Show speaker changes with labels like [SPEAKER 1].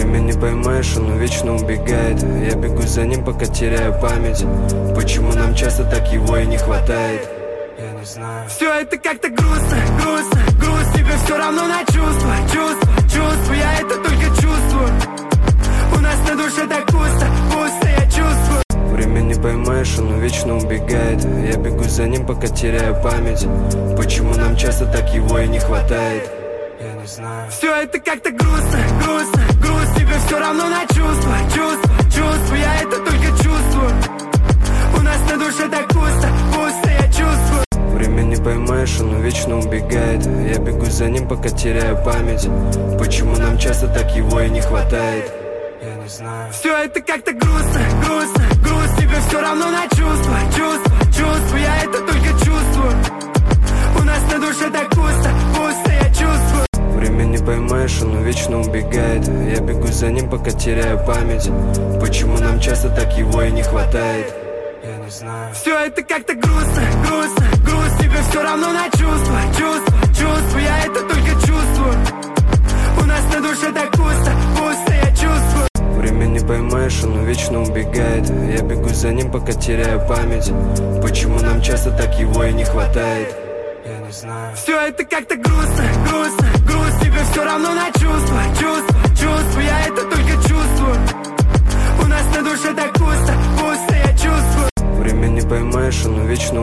[SPEAKER 1] Время не поймаешь, оно вечно убегает. Я бегу за ним, пока теряю память. Почему нам часто так его и не хватает? Я не знаю.
[SPEAKER 2] Все это как-то грустно, грустно, грусть. Тебе все равно на чувства, чувства, чувства. Я это только чувствую. У нас на душе так пусто, пусто, я чувствую.
[SPEAKER 1] Время не поймаешь, оно вечно убегает. Я бегу за ним, пока теряю память. Почему нам часто так его и не хватает? Я не знаю.
[SPEAKER 2] Все это как-то грустно, грустно, грусть. Тебе все равно на чувства, чувства, чувства. Я это только чувствую. У нас на душе так пусто, пусто, я чувствую.
[SPEAKER 1] Время не поймаешь, оно вечно убегает. Я бегу за ним, пока теряю память. Почему нам часто так его и не хватает? Я не знаю.
[SPEAKER 2] Все это как-то грустно, грустно, грусть. Тебе все равно на чувства, чувства, чувства. Я это только чувствую. У нас на душе так пусто, пусто, я чувствую.
[SPEAKER 1] Время не поймаешь, оно вечно убегает. Я бегу за ним, пока теряю память. Почему нам часто так его и не хватает? Я не знаю.
[SPEAKER 2] Все это как-то грустно, грустно, грусть. Тебе все равно на чувства, чувства, чувства. Я это только чувствую. У нас на душе так пусто, пусто, я чувствую.
[SPEAKER 1] Время не поймаешь, оно вечно убегает. Я бегу за ним, пока теряю память. Почему нам часто так его и не хватает? Я не знаю.
[SPEAKER 2] Все это как-то грустно, грустно,